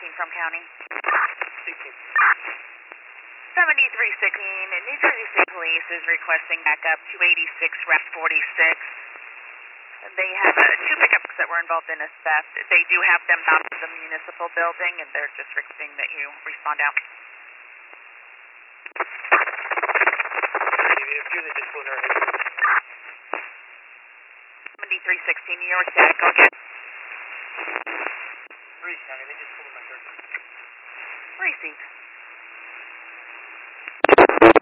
from county. 16. 7316, New Jersey State Police is requesting backup 286 Route 46. They have two pickups that were involved in a theft. They do have them out of the municipal building, and they're just requesting that you respond out. It appears they just pulled her head. 7316, New York State, go again. Breeze County, they just pulled my car. Receive.